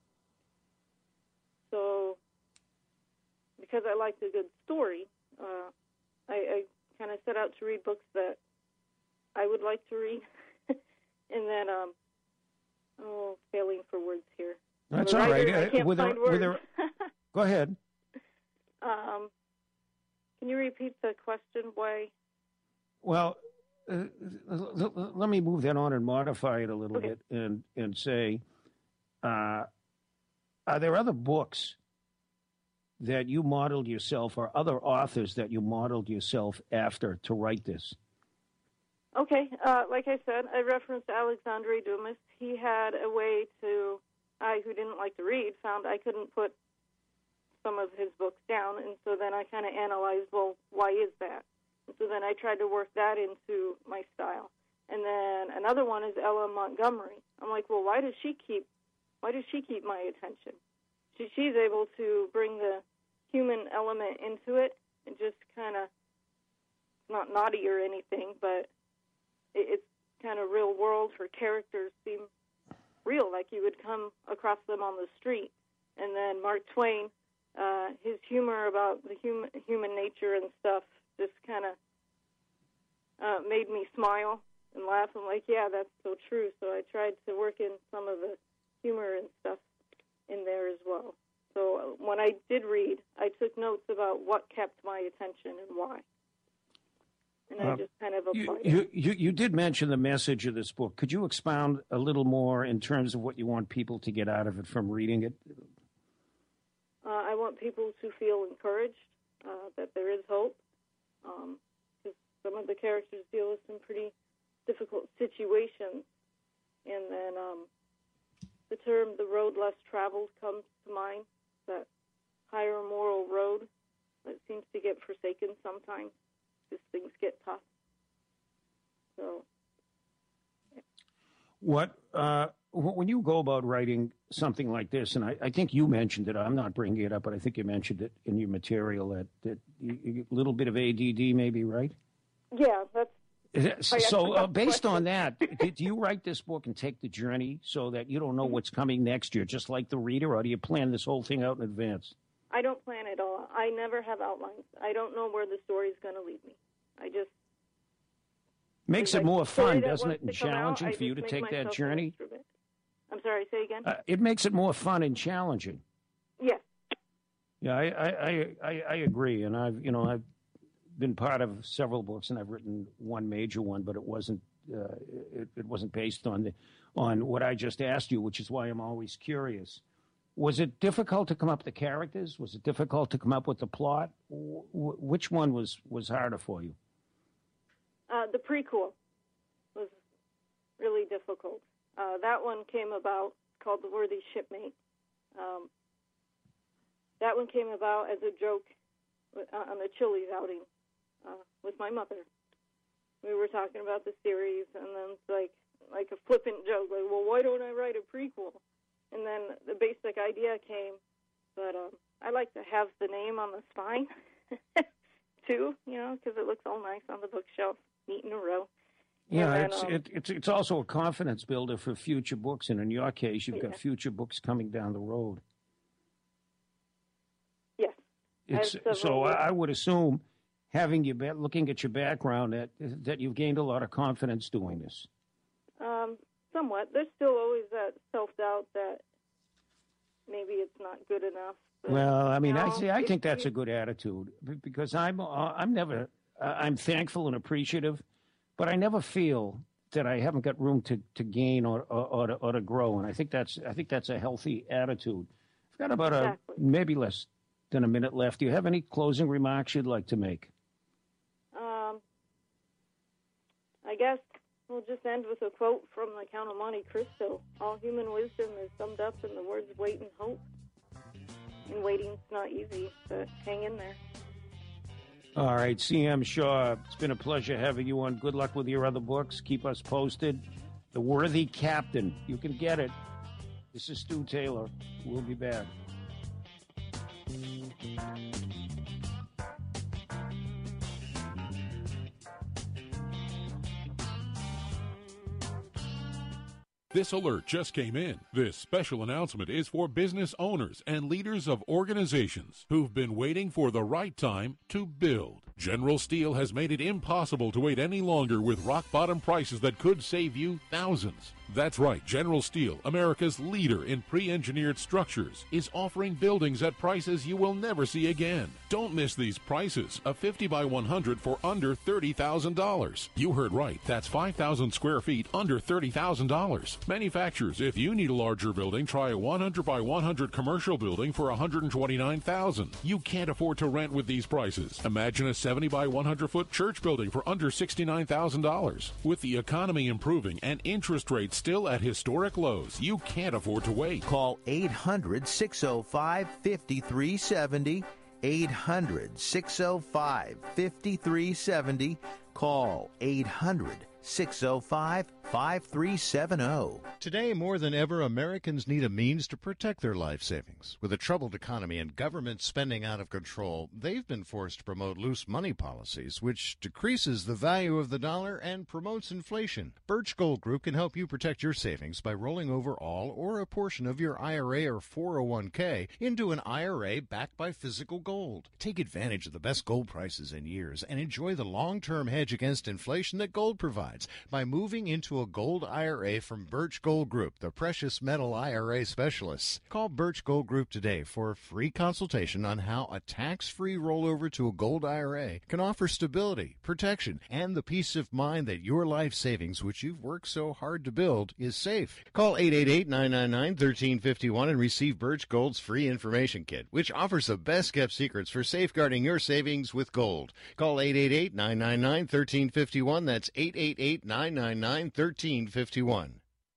S: so. Because I liked a good story, uh, I, I kind of set out to read books that I would like to read. And then, um, oh, failing for words here.
E: That's
S: all
E: right.
S: I can't
E: with
S: find
E: a,
S: words.
E: with a, go ahead.
S: Um, can you repeat the question? Why?
E: Well, uh, l- l- let me move that on and modify it a little
S: Okay.
E: bit and, and say, uh, are there other books that you modeled yourself or other authors that you modeled yourself after to write this?
S: Okay, uh, like I said, I referenced Alexandre Dumas. He had a way to, I who didn't like to read, found I couldn't put some of his books down, and so then I kind of analyzed, well, why is that? And so then I tried to work that into my style. And then another one is Ella Montgomery. I'm like, well, why does she keep, why does she keep my attention? She, she's able to bring the human element into it and just kind of, not naughty or anything, but it, it's kind of real world. Her characters seem real, like you would come across them on the street. And then Mark Twain, uh, his humor about the human human nature and stuff just kind of uh, made me smile and laugh. I'm like, yeah, that's so true. So I tried to work in some of the humor and stuff in there as well. So when I did read, I took notes about what kept my attention and why. And I
E: Uh,
S: just kind of
E: You,
S: applied
E: you,
S: it.
E: you, you did mention the message of this book. Could you expound a little more in terms of what you want people to get out of it from reading it?
S: Uh, I want people to feel encouraged, uh, that there is hope. Um, 'cause some of the characters deal with some pretty difficult situations. And then um, the term "the road less traveled" comes to mind, that higher moral road that seems to get forsaken sometimes because things get tough. So,
E: What uh, wh- when you go about writing something like this, and I, I think you mentioned it. I'm not bringing it up, but I think you mentioned it in your material that that you, you, a little bit of A D D, maybe, right?
S: yeah, that's
E: Is it-
S: I
E: So,
S: forgot
E: uh,
S: the
E: based
S: question.
E: on that, do do you write this book and take the journey so that you don't know what's coming next year, just like the reader, or do you plan this whole thing out in advance?
S: I don't plan at all. I never have outlines. I don't know where the story's going to lead me. I just
E: Makes
S: like
E: it more
S: a story
E: fun,
S: that
E: doesn't it,
S: wants
E: and
S: to come out,
E: challenging
S: I
E: for you to
S: just make
E: take that
S: myself
E: journey?
S: through it. I'm sorry, say again?
E: Uh, it makes it more fun and challenging.
S: Yes.
E: Yeah, I, I, I, I, I agree, and I've you know I've been part of several books, and I've written one major one, but it wasn't uh, it, it wasn't based on the on what I just asked you, which is why I'm always curious. Was it difficult to come up with the characters? Was it difficult to come up with the plot? W- which one was, was harder for you?
S: Uh, the prequel was really difficult. Uh, that one came about, called The Worthy Shipmate. Um, that one came about as a joke on a Chili's outing uh, with my mother. We were talking about the series, and then it's like like a flippant joke, like, well, why don't I write a prequel? And then the basic idea came, but um, I like to have the name on the spine too, you know, because it looks all nice on the bookshelf, neat in a row.
E: Yeah,
S: then,
E: it's,
S: um,
E: it, it's it's also a confidence builder for future books, and in your case, you've
S: Yeah.
E: got future books coming down the road.
S: Yes.
E: It's,
S: I have
E: so
S: several-
E: I, I would assume, having your ba- looking at your background, that that you've gained a lot of confidence doing this.
S: Um, somewhat. There's still always that self-doubt that maybe it's not good enough. But,
E: Well, I mean,
S: you
E: I
S: know,
E: see. I
S: if
E: think that's
S: you-
E: a good attitude b- because I'm uh, I'm never uh, I'm thankful and appreciative, but I never feel that I haven't got room to, to gain or or, or, to, or to grow, and I think that's I think that's a healthy attitude. I've got about
S: Exactly.
E: a maybe less than a minute left. Do you have any closing remarks you'd like to make?
S: Um, I guess we'll just end with a quote from the Count of Monte Cristo. All human wisdom is summed up in the words wait and hope. And waiting's not easy, but hang in there.
E: All right, C M Shaw, it's been a pleasure having you on. Good luck with your other books. Keep us posted. The Worthy Captain. You can get it. This is Stu Taylor. We'll be back.
Q: This alert just came in. This special announcement is for business owners and leaders of organizations who've been waiting for the right time to build. General Steel has made it impossible to wait any longer with rock-bottom prices that could save you thousands. That's right, General Steel, America's leader in pre-engineered structures, is offering buildings at prices you will never see again. Don't miss these prices. A fifty by one hundred for under thirty thousand dollars. You heard right. That's five thousand square feet under thirty thousand dollars. Manufacturers, if you need a larger building, try a one hundred by one hundred commercial building for one hundred twenty-nine thousand dollars. You can't afford to rent with these prices. Imagine a seventy by one hundred foot church building for under sixty-nine thousand dollars. With the economy improving and interest rates still at historic lows, you can't afford to wait.
H: Call eight hundred, six oh five, five three seven oh. eight hundred, six oh five, five three seven oh. Call eight hundred, six oh five, five three seven oh.
T: Today, more than ever, Americans need a means to protect their life savings. With a troubled economy and government spending out of control, they've been forced to promote loose money policies, which decreases the value of the dollar and promotes inflation. Birch Gold Group can help you protect your savings by rolling over all or a portion of your I R A or four oh one k into an I R A backed by physical gold. Take advantage of the best gold prices in years and enjoy the long-term hedge against inflation that gold provides by moving into a gold I R A from Birch Gold Group, the precious metal I R A specialists. Call Birch Gold Group today for a free consultation on how a tax-free rollover to a gold I R A can offer stability, protection, and the peace of mind that your life savings, which you've worked so hard to build, is safe. Call eight eight eight, nine nine nine, one three five one and receive Birch Gold's free information kit, which offers the best-kept secrets for safeguarding your savings with gold. Call eight eight eight, nine nine nine, one three five one. That's eight eight eight, nine nine nine, one three five one.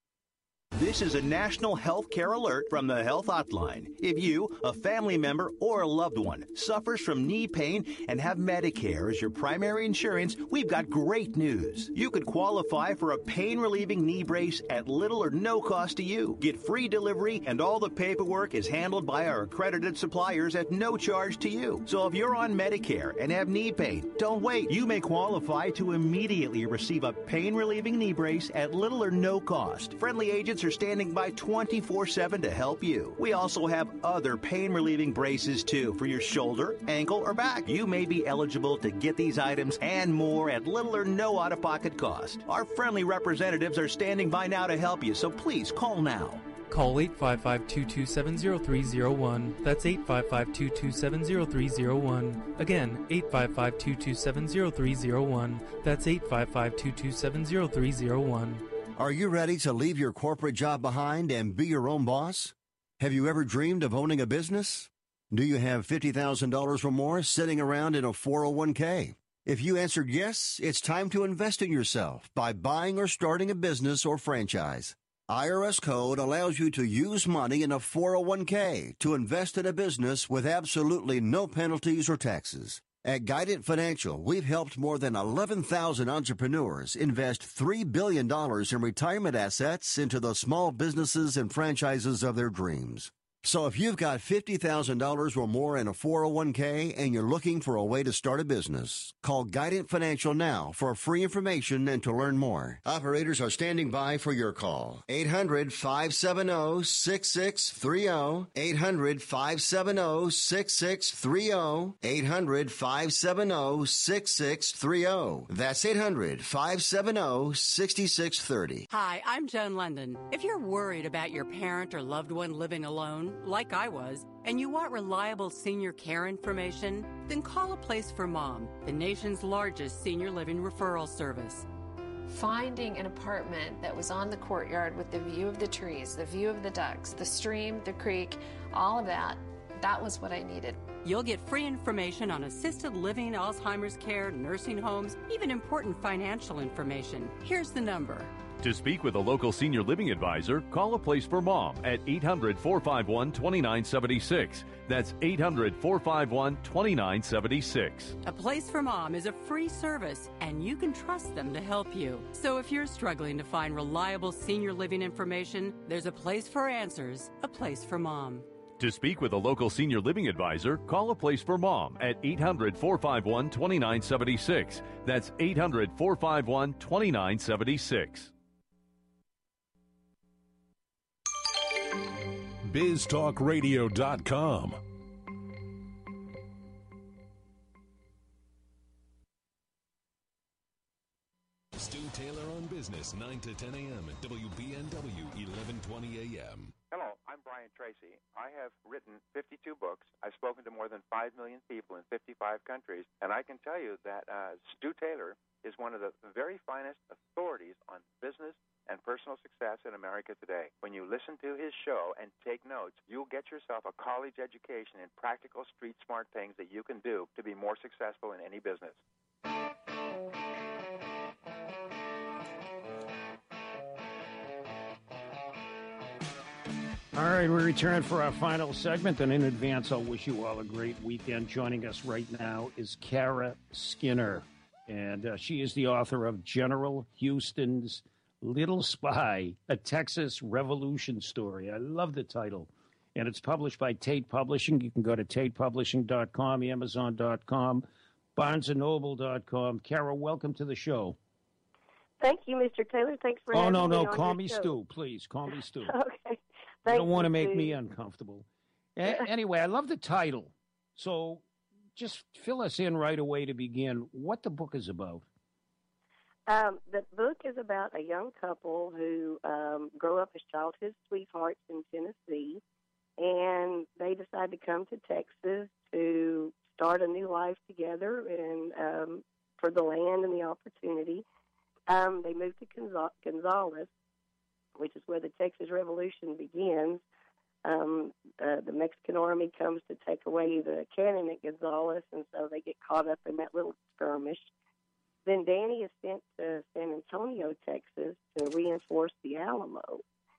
U: This is a national health care alert from the Health Hotline. If you, a family member, or a loved one suffers from knee pain and have Medicare as your primary insurance, we've got great news. You could qualify for a pain-relieving knee brace at little or no cost to you. Get free delivery, and all the paperwork is handled by our accredited suppliers at no charge to you. So if you're on Medicare and have knee pain, don't wait. You may qualify to immediately receive a pain-relieving knee brace at little or no cost. Friendly agents are standing by twenty-four seven to help you. We also have other pain-relieving braces, too, for your shoulder, ankle, or back. You may be eligible to get these items and more at little or no out-of-pocket cost. Our friendly representatives are standing by now to help you, so please call now.
V: Call eight five five, two two seven, zero three zero one. That's eight five five, two two seven, zero three zero one. Again, eight five five, two two seven, zero three zero one. That's eight five five, two two seven, zero three zero one.
B: Are you ready to leave your corporate job behind and be your own boss? Have you ever dreamed of owning a business? Do you have fifty thousand dollars or more sitting around in a four oh one k? If you answered yes, it's time to invest in yourself by buying or starting a business or franchise. I R S Code allows you to use money in a four oh one k to invest in a business with absolutely no penalties or taxes. At Guidant Financial, we've helped more than eleven thousand entrepreneurs invest three billion dollars in retirement assets into the small businesses and franchises of their dreams. So if you've got fifty thousand dollars or more in a four oh one k and you're looking for a way to start a business, call Guidant Financial now for free information and to learn more. Operators are standing by for your call. eight hundred, five seven zero, six six three zero. eight hundred, five seven zero, six six three zero. eight hundred, five seven zero, six six three zero. That's eight hundred, five seven zero, six six three zero.
K: Hi, I'm Joan London. If you're worried about your parent or loved one living alone, like I was, and you want reliable senior care information, then call A Place for Mom, the nation's largest senior living referral service.
L: Finding an apartment that was on the courtyard with the view of the trees, the view of the ducks, the stream, the creek, all of that, that was what I needed.
K: You'll get free information on assisted living, Alzheimer's care, nursing homes, even important financial information. Here's the number.
M: To speak with a local senior living advisor, call A Place for Mom at eight hundred, four five one, two nine seven six. That's eight hundred, four five one, two nine seven six.
K: A Place for Mom is a free service, and you can trust them to help you. So if you're struggling to find reliable senior living information, there's a place for answers, A Place for Mom.
M: To speak with a local senior living advisor, call A Place for Mom at eight hundred, four five one, two nine seven six. That's eight hundred, four five one, two nine seven six.
Q: biz talk radio dot com.
D: Stu Taylor on Business, nine to ten a.m. at W B N W, eleven twenty a.m.
G: Hello, I'm Brian Tracy. I have written fifty-two books. I've spoken to more than five million people in fifty-five countries, and I can tell you that uh, Stu Taylor is one of the very finest authorities on business and personal success in America today. When you listen to his show and take notes, you'll get yourself a college education in practical, street-smart things that you can do to be more successful in any business.
E: All right, we return for our final segment, and in advance, I'll wish you all a great weekend. Joining us right now is Kara Skinner, and uh, she is the author of General Houston's Little Spy, a Texas Revolution Story. I love the title. And it's published by Tate Publishing. You can go to tate publishing dot com, amazon dot com, barnes and noble dot com. Kara, welcome to the show.
W: Thank you, Mister Taylor. Thanks for
E: oh,
W: having
E: no,
W: me
E: no,
W: on
E: call
W: your
E: me
W: show.
E: Stu, please. Call me Stu.
W: Okay.
E: You
W: Thank
E: don't want to make
W: Stu.
E: me uncomfortable. A- anyway, I love the title. So just fill us in right away to begin what the book is about.
W: Um, the book is about a young couple who um, grow up as childhood sweethearts in Tennessee, and they decide to come to Texas to start a new life together and um, for the land and the opportunity. Um, they move to Gonza- Gonzales, which is where the Texas Revolution begins. Um, uh, the Mexican army comes to take away the cannon at Gonzales, and so they get caught up in that little skirmish. Then Danny is sent to San Antonio, Texas, to reinforce the Alamo.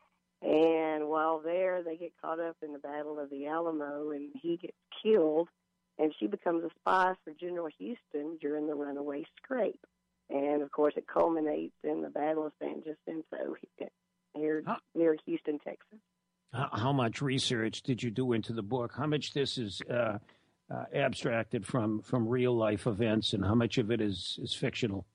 W: And while there, they get caught up in the Battle of the Alamo, and he gets killed, and she becomes a spy for General Houston during the runaway scrape. And, of course, it culminates in the Battle of San Jacinto here
E: Huh.
W: near Houston, Texas.
E: How, how much research did you do into the book? How much this is uh, uh, abstracted from, from real-life events, and how much of it is, is fictional?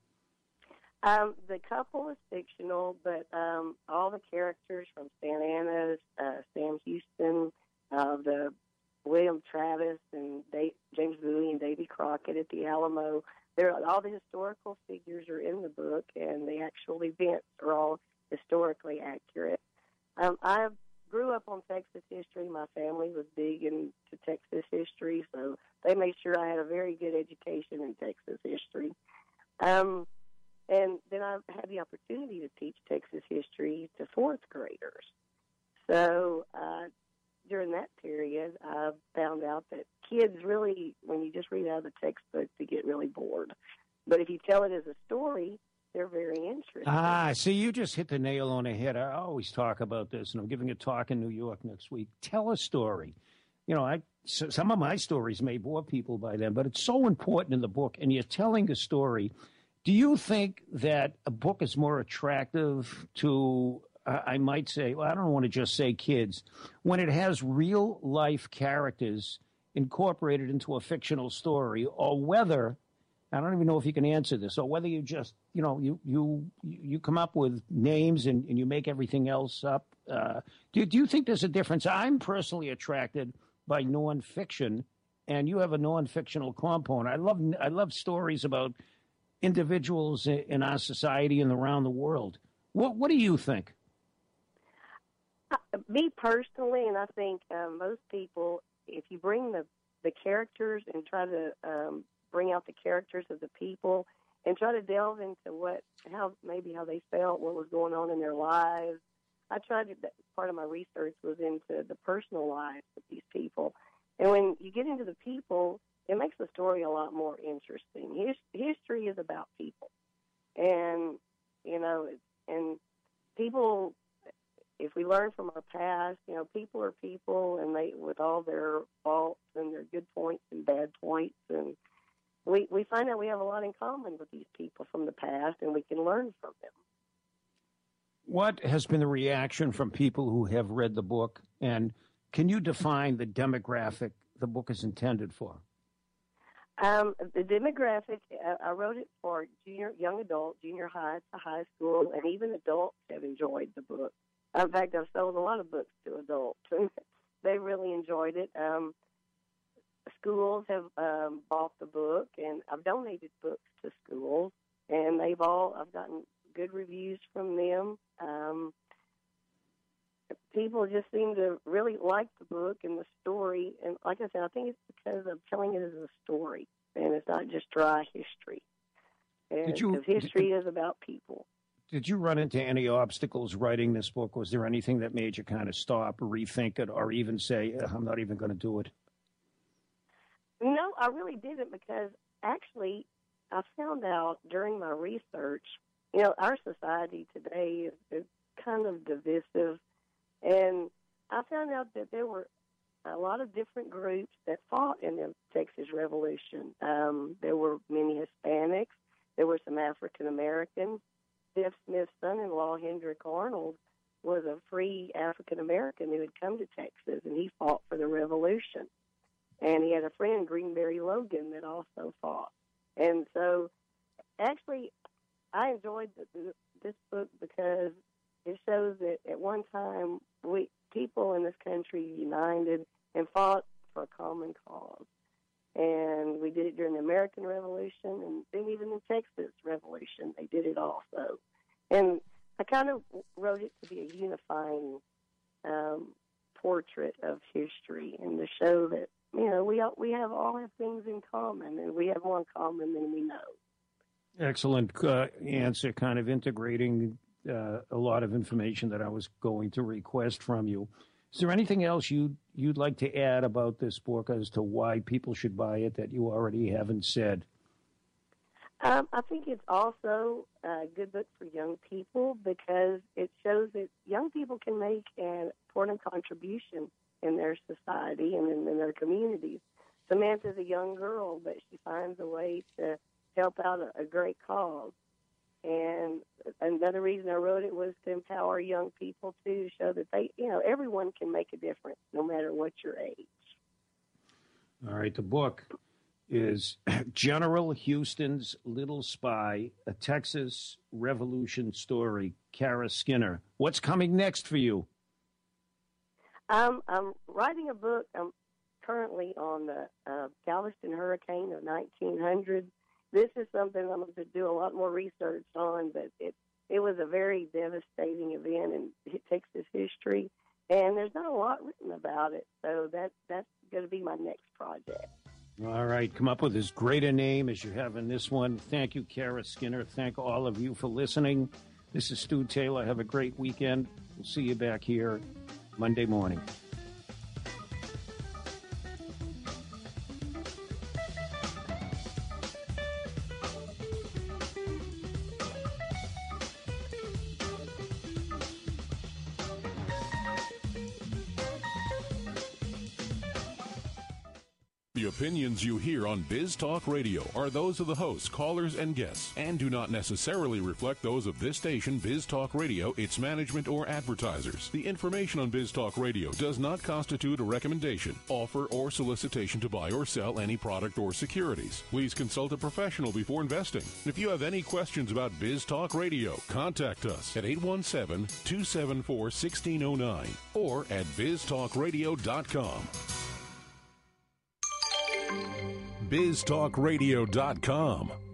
W: Um, the couple is fictional, but um, all the characters from Santa Ana, uh, Sam Houston, uh, the William Travis, and Dave, James Bowie and Davy Crockett at the Alamo, they're, all the historical figures are in the book, and the actual events are all historically accurate. Um, I grew up on Texas history. My family was big into Texas history, so they made sure I had a very good education in Texas history. Um, and then I had the opportunity to teach Texas history to fourth graders. So uh, during that period, I found out that kids really, when you just read out of the textbook, they get really bored. But if you tell it as a story, they're very interested.
E: Ah, see, you just hit the nail on the head. I always talk about this, and I'm giving a talk in New York next week. Tell a story. You know, I so some of my stories may bore people by then, but it's so important in the book, and you're telling a story. Do you think that a book is more attractive to I might say, well, I don't want to just say kids, when it has real life characters incorporated into a fictional story, or whether, I don't even know if you can answer this, or whether you just, you know, you you you come up with names and, and you make everything else up. Uh, do, do you think there's a difference? I'm personally attracted by nonfiction, and you have a non-fictional component. I love I love stories about individuals in our society and around the world. What what do you think?
W: Uh, me personally, and I think uh, most people, if you bring the, the characters and try to um, bring out the characters of the people and try to delve into what, how maybe how they felt, what was going on in their lives. I tried to, part of my research was into the personal lives of these people. And when you get into the people, it makes the story a lot more interesting. His, history is about people. And, you know, and people, if we learn from our past, you know, people are people, and they, with all their faults and their good points and bad points, and we we find out we have a lot in common with these people from the past, and we can learn from them.
E: What has been the reaction from people who have read the book, and can you define the demographic the book is intended for?
W: Um, the demographic, uh, I wrote it for junior, young adult, junior high to high school, and even adults have enjoyed the book. In fact, I've sold a lot of books to adults, and they really enjoyed it. Um, schools have um, bought the book, and I've donated books to schools, and they've all, I've gotten good reviews from them. Um, people just seem to really like the book and the story, and like I said, I think it's because I'm telling it as a story, and it's not just dry history. And
E: Did you,
W: because history did, is about people.
E: Did you run into any obstacles writing this book? Was there anything that made you kind of stop or rethink it, or even say, I'm not even going to do it?
W: No, I really didn't, because actually I found out during my research, you know, our society today is, is kind of divisive, and I found out that there were a lot of different groups that fought in the Texas Revolution. Um, there were many Hispanics. There were some African Americans. Jeff Smith's son-in-law, Hendrick Arnold, was a free African American who had come to Texas, and he fought for the Revolution. And he had a friend, Greenberry Logan, that also fought. And so, actually, I enjoyed the, the, this book because it shows that at one time, we people in this country united and fought for a common cause. And we did it during the American Revolution, and then even the Texas Revolution, they did it also. And I kind of wrote it to be a unifying um, portrait of history, and to show that, you know, we all, we have all have things in common, and we have more in common than we know.
E: Excellent uh, answer, kind of integrating uh, a lot of information that I was going to request from you. Is there anything else you'd, you'd like to add about this book as to why people should buy it that you already haven't said?
W: Um, I think it's also a good book for young people because it shows that young people can make an important contribution in their society and in, in their communities. Samantha's a young girl, but she finds a way to help out a, a great cause. And another reason I wrote it was to empower young people too, to show that they, you know, everyone can make a difference no matter what your age.
E: All right, the book is General Houston's Little Spy, a Texas Revolution story. Kara Skinner, what's coming next for you?
W: Um, I'm writing a book. I'm currently on the uh, Galveston Hurricane of nineteen hundred. This is something I'm going to do a lot more research on, but it it was a very devastating event in Texas history, and there's not a lot written about it, so that that's going to be my next project.
E: All right, come up with as great a name as you have in this one. Thank you, Kara Skinner. Thank all of you for listening. This is Stu Taylor. Have a great weekend. We'll see you back here Monday morning.
Q: The opinions you hear on Biz Talk Radio are those of the hosts, callers, and guests, and do not necessarily reflect those of this station, Biz Talk Radio, its management, or advertisers. The information on Biz Talk Radio does not constitute a recommendation, offer, or solicitation to buy or sell any product or securities. Please consult a professional before investing. If you have any questions about Biz Talk Radio, contact us at eight one seven, two seven four, one six zero nine or at biz talk radio dot com. biz talk radio dot com.